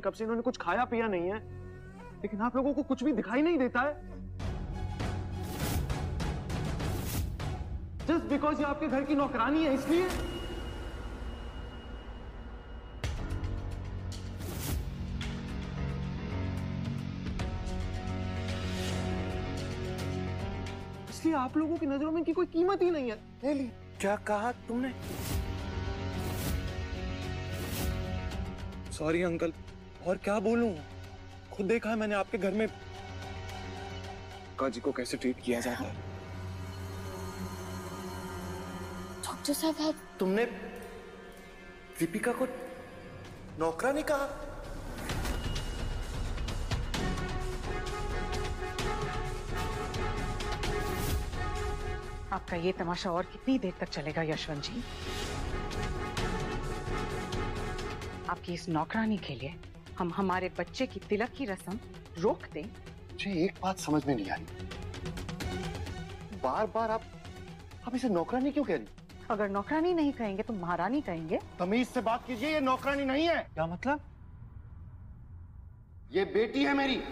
कब से इन्होंने कुछ खाया पिया नहीं है, लेकिन आप लोगों को कुछ भी दिखाई नहीं देता है। जस्ट बिकॉज ये आपके घर की नौकरानी है इसलिए। इसलिए आप लोगों की नजरों में इनकी कोई कीमत ही नहीं है। एली, क्या कहा तुमने? सॉरी अंकल, और क्या बोलूं, खुद देखा है मैंने आपके घर में काजी को कैसे ट्रीट किया जाता है। डॉक्टर साहब, तुमने दीपिका को नौकरानी कहा? आपका ये तमाशा और कितनी देर तक चलेगा यशवंत जी? आपकी इस नौकरानी के लिए हम हमारे बच्चे की तिलक की रस्म रोक दें? मुझे एक बात समझ में नहीं आ रही, बार बार आप इसे नौकरानी क्यों कह रही? अगर नौकरानी नहीं कहेंगे तो महारानी कहेंगे। तमीज से बात कीजिए, ये नौकरानी नहीं है। क्या मतलब? ये बेटी है मेरी।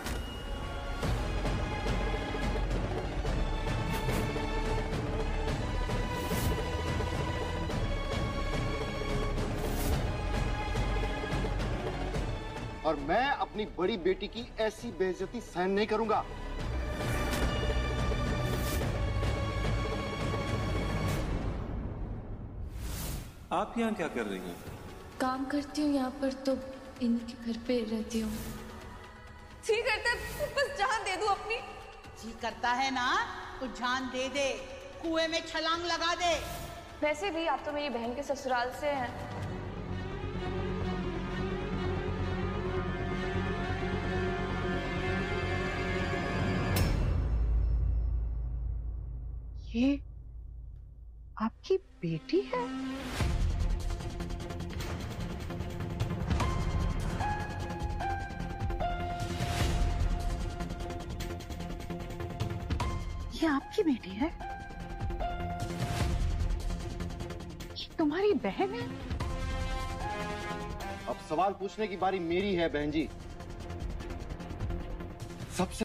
और मैं अपनी बड़ी बेटी की ऐसी बेइज्जती सहन नहीं करूंगा। आप यहाँ क्या कर रही हैं? काम करती हूँ यहाँ पर, तो इनके घर पे रहती हूँ। जी करता है बस जान दे दूं अपनी। जी करता है ना तो जान दे दे, कुएं में छलांग लगा दे। वैसे भी आप तो मेरी बहन के ससुराल से हैं। ये आपकी बेटी है? ये आपकी बेटी है? ये तुम्हारी बहन है? अब सवाल पूछने की बारी मेरी है बहन जी। सबसे